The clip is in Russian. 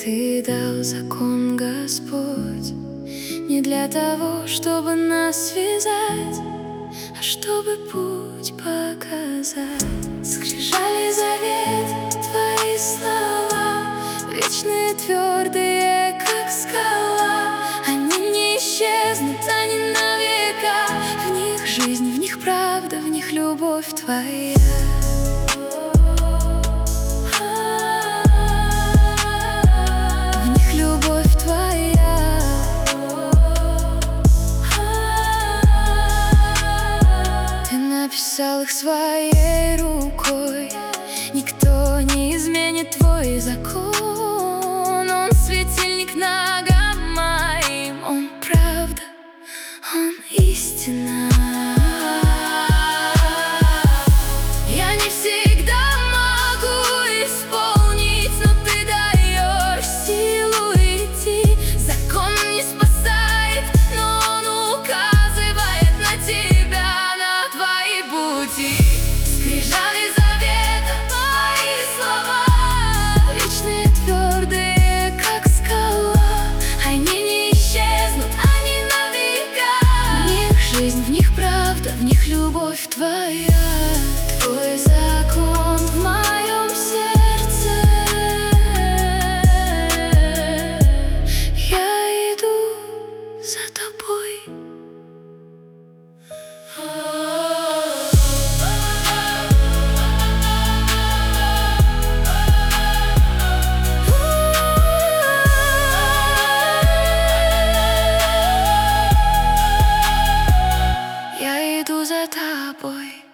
Ты дал закон, Господь, не для того, чтобы нас связать, а чтобы путь показать. Скрижали завет, твои слова, вечные, твердые, как скала. Они не исчезнут, они на века. В них жизнь, в них правда, в них любовь твоя. Написал их своей рукой. Никто не изменит твой закон. Он светильник ногам моим. Он правда, он истина. Я не всегда могу исполнить, но ты даешь силу идти. Закон не спасает, но он указывает на тебя. Скрижали завета, твои слова, вечные, твердые, как скала. Они не исчезнут, они на века. В них жизнь, в них правда, в них любовь твоя. Твой закон в моем сердце. Я иду за тобой. Я иду за тобой.